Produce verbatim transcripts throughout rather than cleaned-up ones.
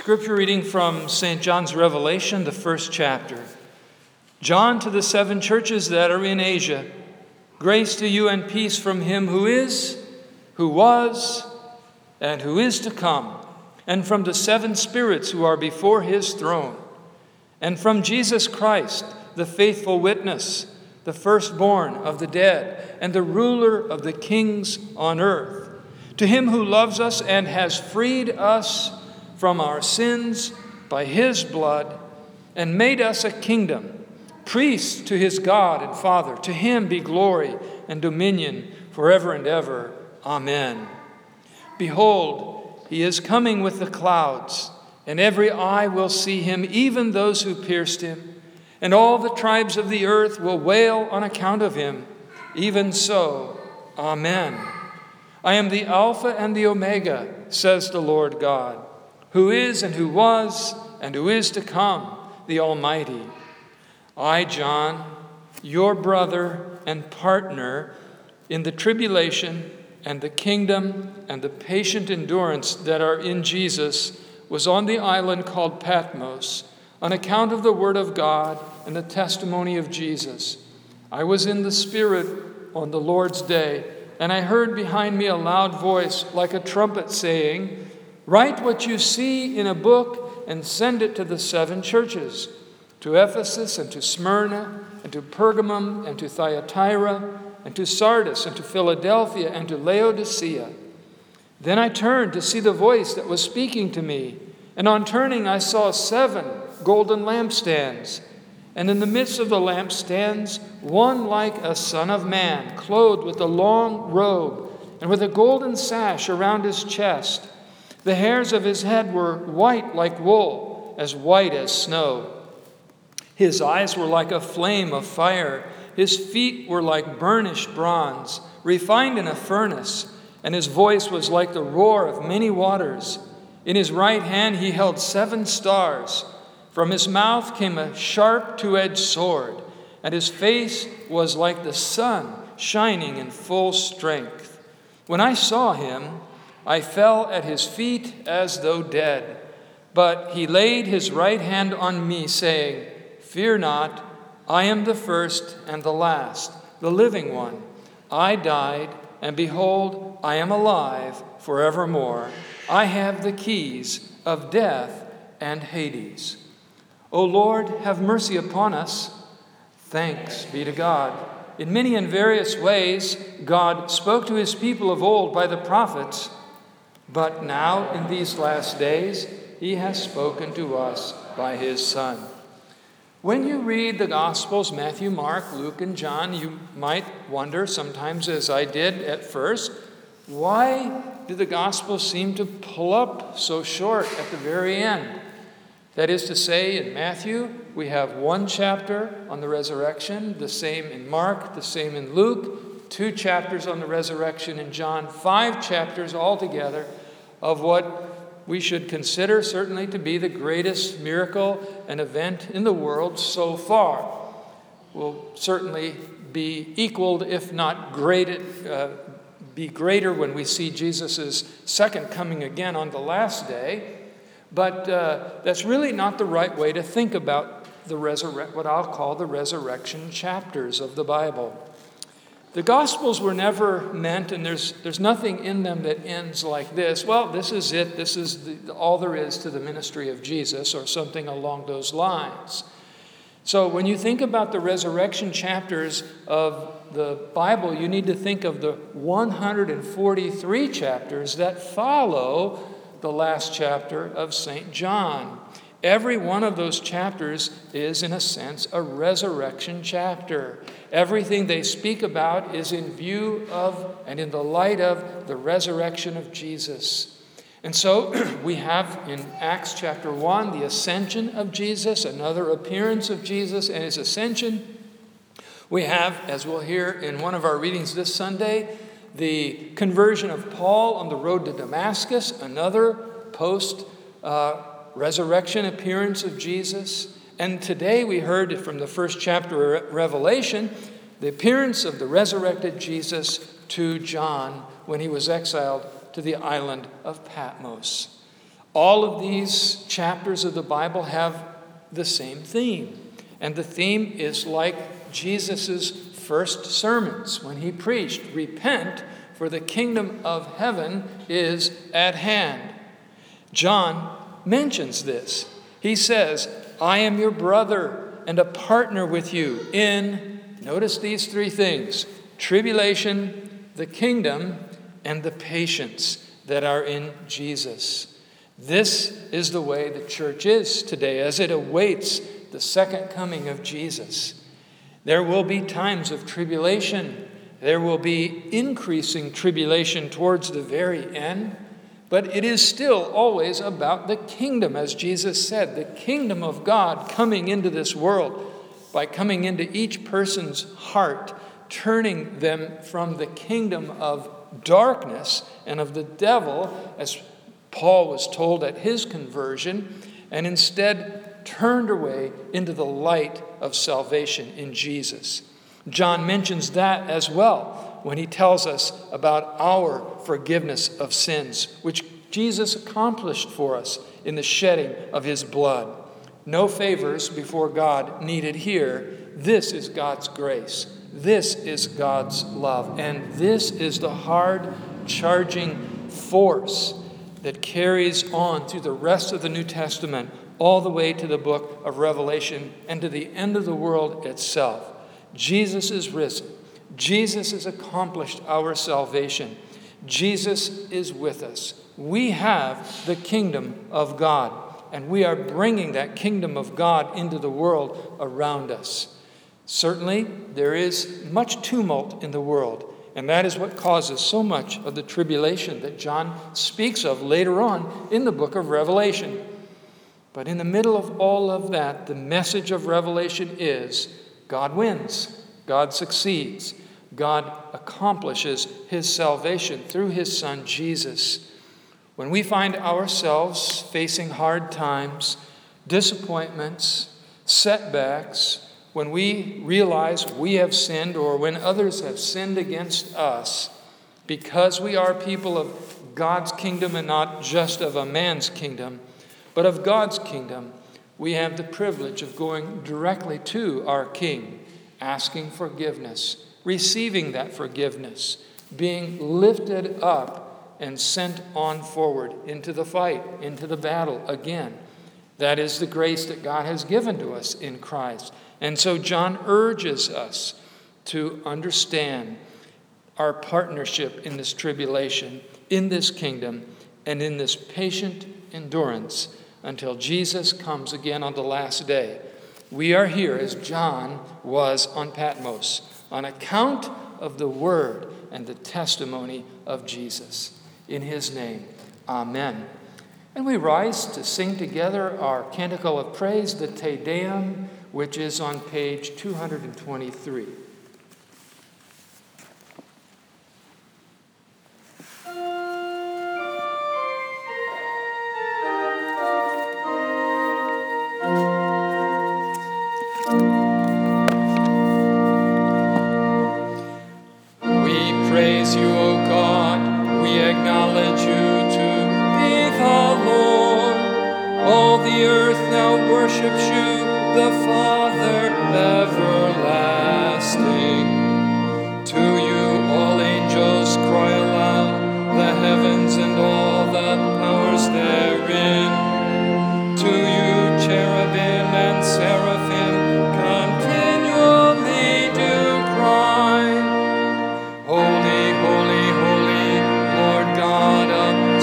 Scripture reading from Saint John's Revelation, the first chapter. John to the seven churches that are in Asia, grace to you and peace from him who is, who was, and who is to come, and from the seven spirits who are before his throne, and from Jesus Christ, the faithful witness, the firstborn of the dead, and the ruler of the kings on earth, to him who loves us and has freed us from our sins by his blood, and made us a kingdom, priests to his God and Father. To him be glory and dominion forever and ever. Amen. Behold, he is coming with the clouds, and every eye will see him, even those who pierced him, and all the tribes of the earth will wail on account of him. Even so, Amen. I am the Alpha and the Omega, says the Lord God, who is and who was and who is to come, the Almighty. I, John, your brother and partner in the tribulation and the kingdom and the patient endurance that are in Jesus, was on the island called Patmos on account of the word of God and the testimony of Jesus. I was in the Spirit on the Lord's day, and I heard behind me a loud voice like a trumpet saying, "Write what you see in a book and send it to the seven churches, to Ephesus and to Smyrna and to Pergamum and to Thyatira and to Sardis and to Philadelphia and to Laodicea." Then I turned to see the voice that was speaking to me, and on turning I saw seven golden lampstands, and in the midst of the lampstands one like a son of man, clothed with a long robe and with a golden sash around his chest. The hairs of his head were white like wool, as white as snow. His eyes were like a flame of fire. His feet were like burnished bronze, refined in a furnace, and his voice was like the roar of many waters. In his right hand he held seven stars. From his mouth came a sharp two-edged sword, and his face was like the sun shining in full strength. When I saw him, I fell at his feet as though dead. But he laid his right hand on me, saying, "Fear not, I am the first and the last, the living one. I died, and behold, I am alive forevermore. I have the keys of death and Hades. O Lord, have mercy upon us." Thanks be to God. In many and various ways, God spoke to his people of old by the prophets, but now in these last days, he has spoken to us by his Son. When you read the Gospels, Matthew, Mark, Luke, and John, you might wonder sometimes, as I did at first, why do the Gospels seem to pull up so short at the very end? That is to say, in Matthew, we have one chapter on the resurrection, the same in Mark, the same in Luke, two chapters on the resurrection in John, five chapters altogether of what we should consider certainly to be the greatest miracle and event in the world so far. Will certainly be equaled, if not greater, uh, be greater when we see Jesus' second coming again on the last day. But uh, that's really not the right way to think about the resurre- what I'll call the resurrection chapters of the Bible. The Gospels were never meant, and there's there's nothing in them that ends like this. Well, this is it. This is the, all there is to the ministry of Jesus, or something along those lines. So when you think about the resurrection chapters of the Bible, you need to think of the one hundred forty-three chapters that follow the last chapter of Saint John. Every one of those chapters is, in a sense, a resurrection chapter. Everything they speak about is in view of and in the light of the resurrection of Jesus. And so we have in Acts chapter one the ascension of Jesus, another appearance of Jesus and his ascension. We have, as we'll hear in one of our readings this Sunday, the conversion of Paul on the road to Damascus, another post-resurrection uh, appearance of Jesus. And today we heard from the first chapter of Revelation, the appearance of the resurrected Jesus to John when he was exiled to the island of Patmos. All of these chapters of the Bible have the same theme. And the theme is like Jesus' first sermons when he preached, "Repent, for the kingdom of heaven is at hand." John mentions this. He says, "I am your brother and a partner with you in," notice these three things, tribulation, the kingdom, and the patience that are in Jesus. This is the way the church is today as it awaits the second coming of Jesus. There will be times of tribulation. There will be increasing tribulation towards the very end. But it is still always about the kingdom, as Jesus said, the kingdom of God coming into this world by coming into each person's heart, turning them from the kingdom of darkness and of the devil, as Paul was told at his conversion, and instead turned away into the light of salvation in Jesus. John mentions that as well when he tells us about our forgiveness of sins, which Jesus accomplished for us in the shedding of his blood. No favors before God needed here. This is God's grace. This is God's love. And this is the hard charging force that carries on through the rest of the New Testament, all the way to the book of Revelation and to the end of the world itself. Jesus is risen. Jesus has accomplished our salvation. Jesus is with us. We have the kingdom of God, and we are bringing that kingdom of God into the world around us. Certainly, there is much tumult in the world, and that is what causes so much of the tribulation that John speaks of later on in the book of Revelation. But in the middle of all of that, the message of Revelation is God wins, God succeeds, God accomplishes his salvation through his Son, Jesus. When we find ourselves facing hard times, disappointments, setbacks, when we realize we have sinned or when others have sinned against us, because we are people of God's kingdom and not just of a man's kingdom, but of God's kingdom, we have the privilege of going directly to our King, asking forgiveness, receiving that forgiveness, being lifted up and sent on forward into the fight, into the battle again. That is the grace that God has given to us in Christ. And so John urges us to understand our partnership in this tribulation, in this kingdom, and in this patient endurance until Jesus comes again on the last day. We are here as John was on Patmos, on account of the word and the testimony of Jesus. In his name, amen. And we rise to sing together our canticle of praise, the Te Deum, which is on page two hundred twenty-three. We praise you, O God. We acknowledge you to be the Lord. All the earth now worships you, the Father everlasting. To you all angels cry aloud, the heavens and all the powers therein. To you cherubim and seraphim continually do cry, holy, holy, holy, Lord God of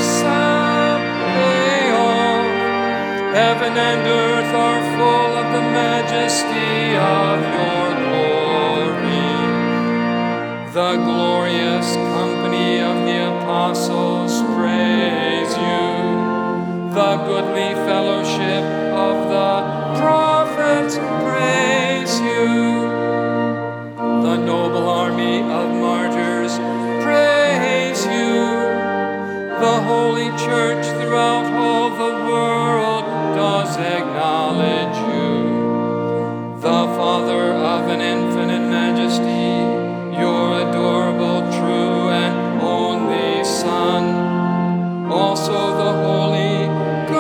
Sabaoth. Heaven and earth are full of the majesty of your glory. The glorious company of the apostles praise you. The goodly fellowship of the prophets praise you. The noble army of martyrs praise you. The holy church throughout all the world does acknowledge you. The Father of an infinite majesty, your adorable, true, and only Son, also the Holy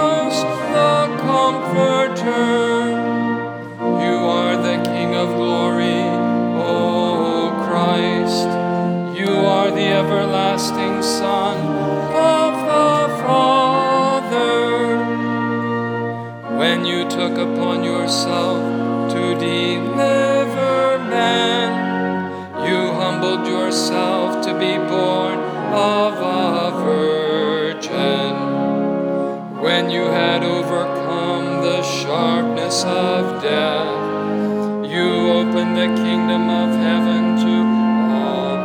yourself to deliver man. You humbled yourself to be born of a virgin. When you had overcome the sharpness of death, you opened the kingdom of heaven to all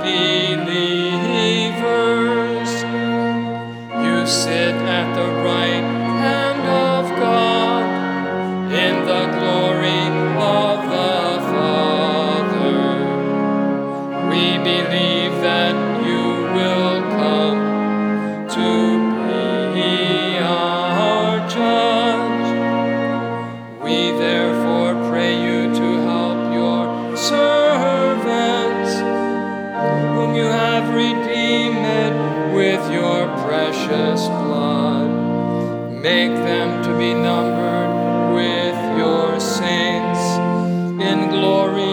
believers. You sit at the right hand of God in the glory of the Father. We believe that you will come to be our judge. We therefore pray you to help your servants, whom you have redeemed with your precious blood. Make them to be numbered with your saints in glory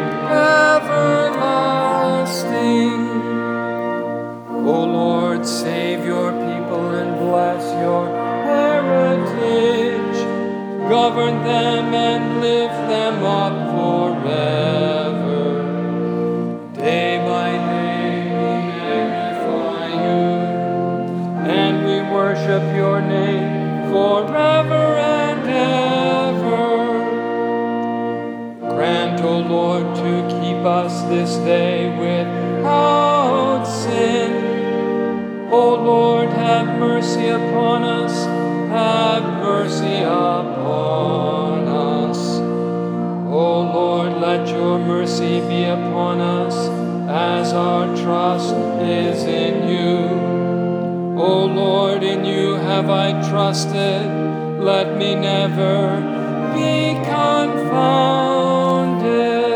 everlasting. O Lord, save your people and bless your heritage. Govern them and lift them up forever. Day by day we magnify you, and we worship your name forever and ever. Grant, O Lord, to keep us this day without sin. O Lord, have mercy upon us, have mercy upon us. O Lord, let your mercy be upon us, as our trust is in you. O Lord, in you have I trusted, let me never be confounded.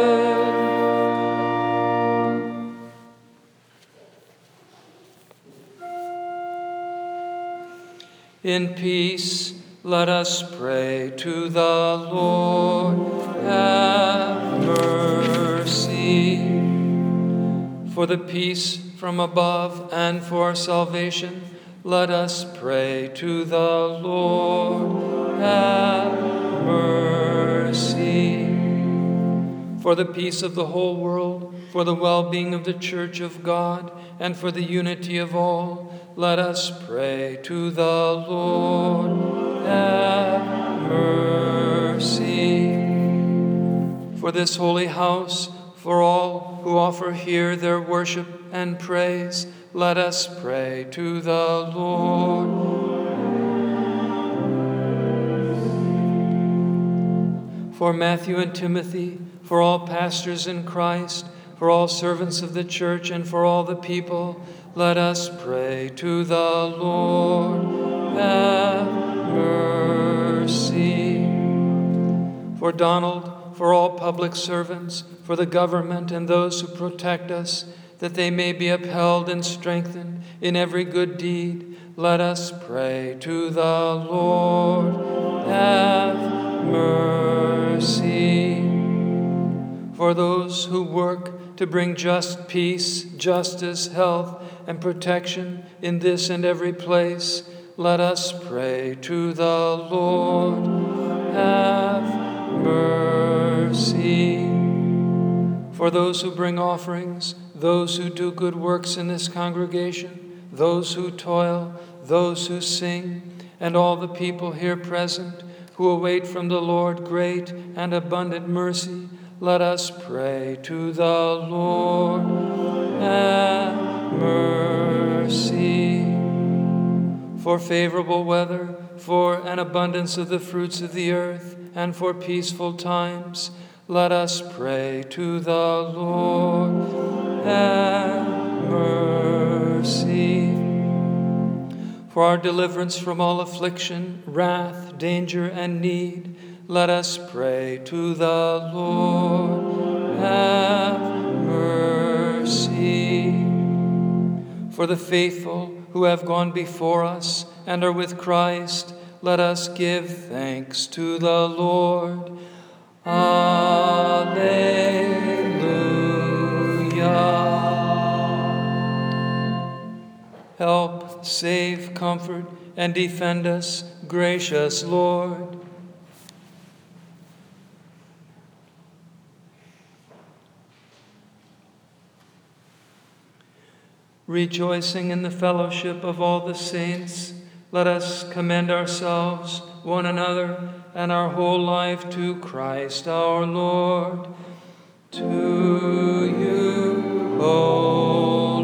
In peace, let us pray to the Lord. Have mercy. For the peace from above and for salvation, let us pray to the Lord. Have mercy. For the peace of the whole world, for the well-being of the Church of God, and for the unity of all, let us pray to the Lord. Have mercy. For this holy house, for all who offer here their worship and praise, let us pray to the Lord. For Matthew and Timothy, for all pastors in Christ, for all servants of the church, and for all the people, let us pray to the Lord. Have mercy. For Donald, for all public servants, for the government and those who protect us, that they may be upheld and strengthened in every good deed, let us pray to the Lord. Have mercy. For those who work to bring just peace, justice, health, and protection in this and every place, let us pray to the Lord. Have mercy. For those who bring offerings, those who do good works in this congregation, those who toil, those who sing, and all the people here present who await from the Lord great and abundant mercy, let us pray to the Lord. Have mercy. For favorable weather, for an abundance of the fruits of the earth, and for peaceful times, let us pray to the Lord. Have mercy. For our deliverance from all affliction, wrath, danger, and need, let us pray to the Lord. Have mercy. For the faithful who have gone before us and are with Christ, let us give thanks to the Lord. Alleluia. Help, save, comfort, and defend us, gracious Lord. Rejoicing in the fellowship of all the saints, let us commend ourselves, one another, and our whole life to Christ our Lord. To you, O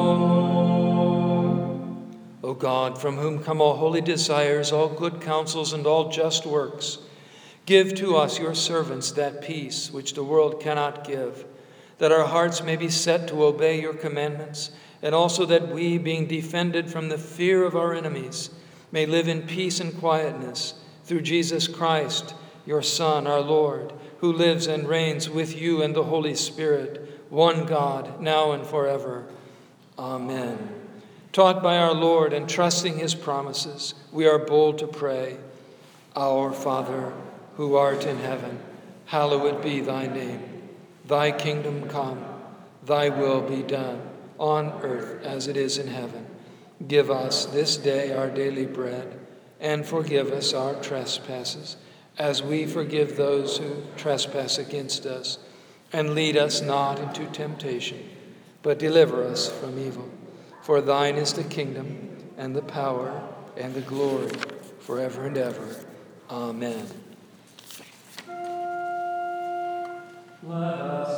Lord. O God, from whom come all holy desires, all good counsels, and all just works, give to us, your servants, that peace which the world cannot give, that our hearts may be set to obey your commandments, and also that we, being defended from the fear of our enemies, may live in peace and quietness through Jesus Christ, your Son, our Lord, who lives and reigns with you and the Holy Spirit, one God, now and forever. Amen. Taught by our Lord and trusting his promises, we are bold to pray, Our Father, who art in heaven, hallowed be thy name. Thy kingdom come, thy will be done, on earth as it is in heaven. Give us this day our daily bread, and forgive us our trespasses, as we forgive those who trespass against us. And lead us not into temptation, but deliver us from evil. For thine is the kingdom, and the power, and the glory, forever and ever. Amen. Let us